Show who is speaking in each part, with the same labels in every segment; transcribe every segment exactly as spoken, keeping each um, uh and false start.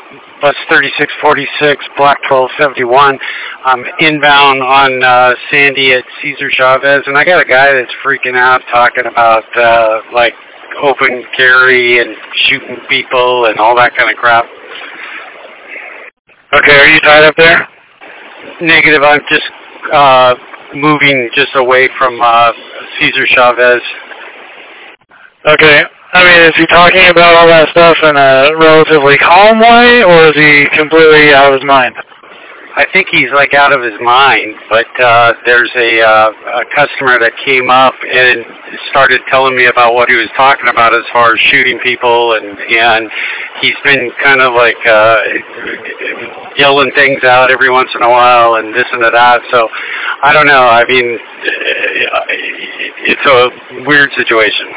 Speaker 1: bus thirty-six forty-six, block twelve seventy-one. I'm inbound on uh, Sandy at Cesar Chavez, and I got a guy that's freaking out talking about uh, like open carry and shooting people and all that kind of crap.
Speaker 2: Okay, are you tied up there?
Speaker 1: Negative. I'm just uh, moving just away from uh, Cesar Chavez.
Speaker 2: Okay. I mean, is he talking about all that stuff in a relatively calm way, or is he completely out of his mind?
Speaker 1: I think he's like out of his mind, but uh, there's a, uh, a customer that came up and started telling me about what he was talking about as far as shooting people, and, and he's been kind of like uh, yelling things out every once in a while and this and that, so I don't know. I mean, it's a weird situation.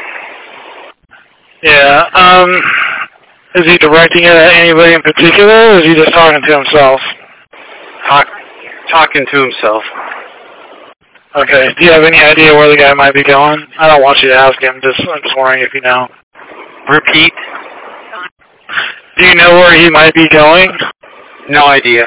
Speaker 2: Yeah, um, is he directing it at anybody in particular, or is he just talking to himself?
Speaker 1: Talk, talking to himself.
Speaker 2: Okay, do you have any idea where the guy might be going? I don't want you to ask him, just, I'm just wondering if you know.
Speaker 1: Repeat?
Speaker 2: Do you know where he might be going?
Speaker 1: No idea.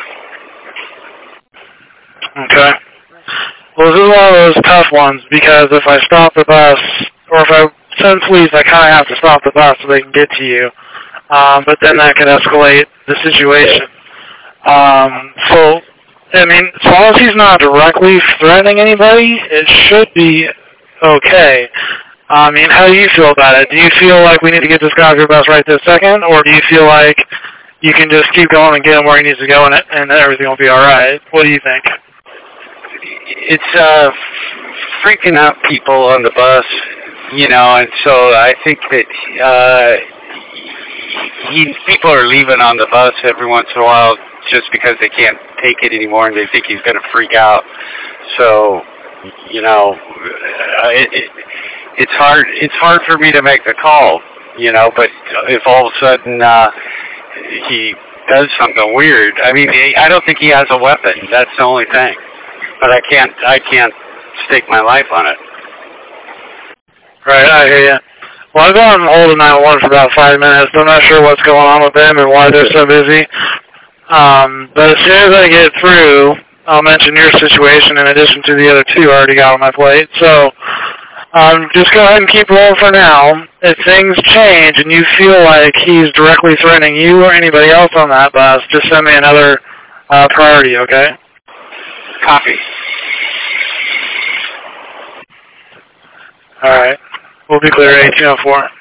Speaker 2: Okay. Well, this is one of those tough ones, because if I stop the bus, or if I send police, I kind of have to stop the bus so they can get to you. Um, but then that could escalate the situation. Um, so, I mean, as long as he's not directly threatening anybody, it should be okay. I mean, how do you feel about it? Do you feel like we need to get this guy off your bus right this second, or do you feel like you can just keep going and get him where he needs to go and, and everything will be all right? What do you think?
Speaker 1: It's uh, freaking out people on the bus, you know, and so I think that uh, he, people are leaving on the bus every once in a while just because they can't take it anymore and they think he's going to freak out. So, you know, it, it, it's hard. It's hard for me to make the call, you know. But if all of a sudden uh, he does something weird, I mean, I don't think he has a weapon. That's the only thing. But I can't. I can't stake my life on it.
Speaker 2: Right, I hear you. Well, I've been on hold at nine one one for about five minutes. I'm not sure what's going on with them and why they're so busy. Um, but as soon as I get through, I'll mention your situation in addition to the other two I already got on my plate. So um, just go ahead and keep rolling for now. If things change and you feel like he's directly threatening you or anybody else on that bus, just send me another uh, priority, okay?
Speaker 1: Copy.
Speaker 2: All right. We'll be clear at eighteen oh four.